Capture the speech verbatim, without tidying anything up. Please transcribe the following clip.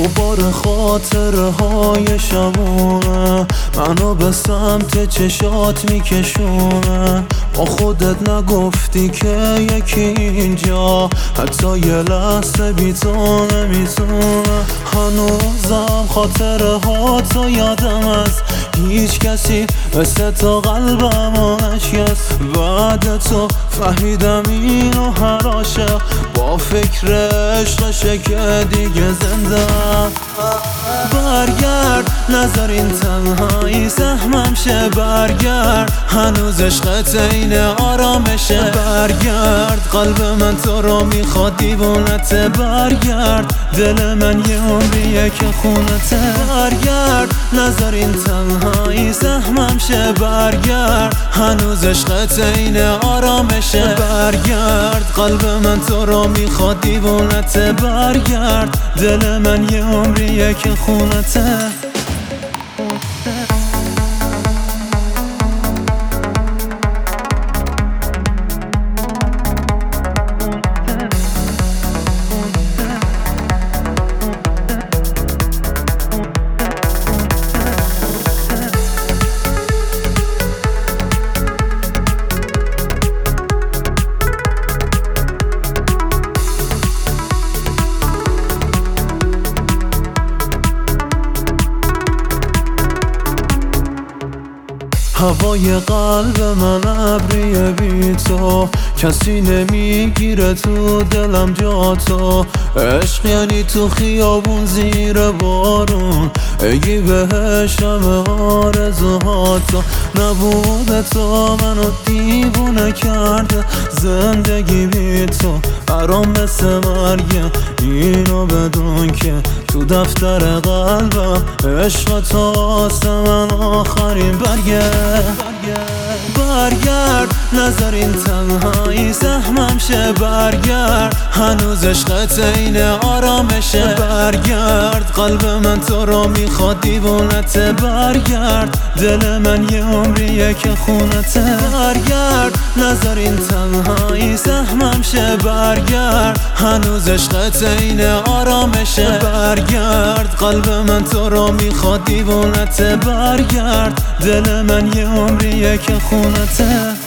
دوباره خاطره های شبونه منو به سمت چشات میکشونه. با خودت نگفتی که یکی اینجا حتی یه لحظه بی تو نمیتونه. هنوزم خاطره ها تو یادم است، هیچ کسی مثل تو قلبمو نشکست. بعد تو فهمیدم اینو هر عاشق با فکر عشقشه که دیگه زنده. برگرد نذار این تنهایی سهمم شه، برگرد هنوز عشقت این آرامشه. برگرد قلب من تو رو میخواد دیوونته، برگرد دل من یه عمریه که خونته. برگرد نذار این تنهایی سهمم شه، برگرد هنوز عشقت این آرامشه. برگرد قلب من تو رو میخواد دیوونته، برگرد دل من یه عمریه که خونته. هوای قلب من ابریه بی تو، کسی نمیگیره تو دلم جا تو. عشق یعنی تو خیابون زیر بارون، اگی بهش همه آرزوها تو. نبوده تو منو دیوونه کرده، زندگی بی تو برام مثل مرگه. اینو بدون که تو دفتر قلبم عشق تو واسه من آخرین برگه. برگرد نذار این تنهایی سهمم شه، برگرد هنوز عشقت این آرامشه. برگرد قلب من تو رو میخواد دیوونته، برگرد دل من یه عمریه که خونته. برگرد نذار این تنهایی سهمم شه، برگرد هنوز عشقت این آرامشه. برگرد قلب من تو رو میخواد دیوونته، برگرد دل من یه عمریه که خونته.